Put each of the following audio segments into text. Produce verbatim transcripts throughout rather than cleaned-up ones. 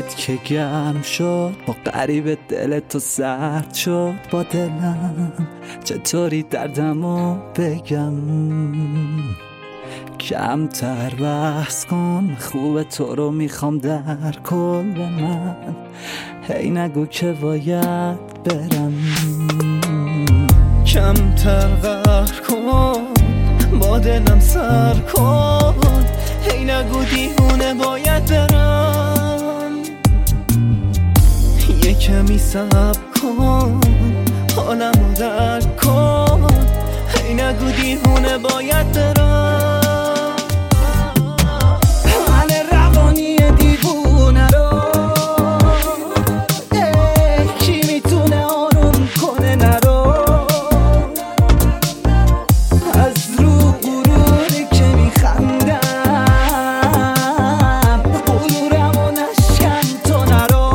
دلت که گرم شد، با غریب دلت تو سرد شد. با دلم چطوری دردمو بگم، کمتر بحث کن، خوب تو رو میخوام در کل من. هی نگو که باید برم، کمتر قهر کن، با دلم سر کن. هی نگو دیوونه باید برم، یه کمی صبر کن، حالمو درک کن. هی نگو دیوونه باید برم. من روانی دیوونه رو کی میتونه آروم کنه نرو، از رو غروری که میخندم غرورم و نشکن تو نرو.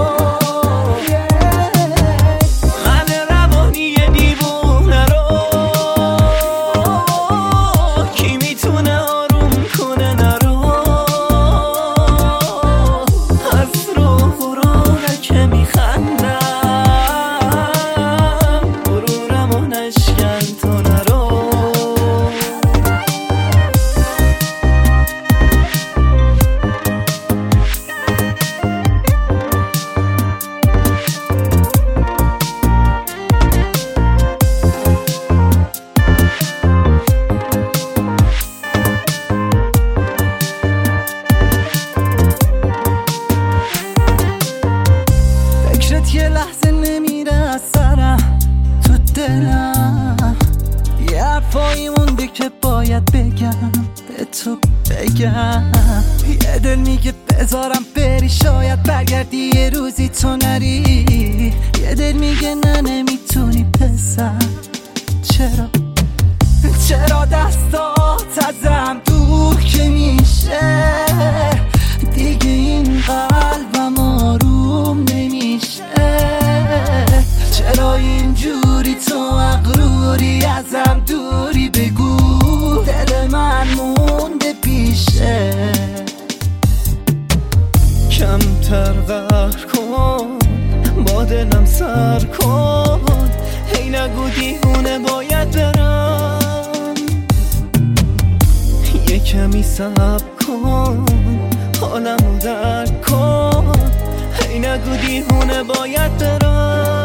من روانی دیوونه رو کی میتونه آروم کنه نرو، از رو غروری که میخندم غرورم و نشکن تو نرو. فکرت یه لحظه نمیره از سرم، تو دلم یه حرفایی مونده که باید بگم، به تو بگم. یه دل میگه بذارم بری، شاید برگردی یه روزی تو نری. یه دل میگه نه نمیتونی پسر، چرا چرا دستات ازم دور که میشه، دیگه این قلبم آروم نمیشه. چرا اینجوری تو مغروری ازم دوری، بگو دل من مونده پیشه. کمتر قهر کن، با دلم سر کن. هی نگو دیوونه باید برم، یه کمی صبر کن، حالمو درک کن. هی نگو دیوونه باید برم.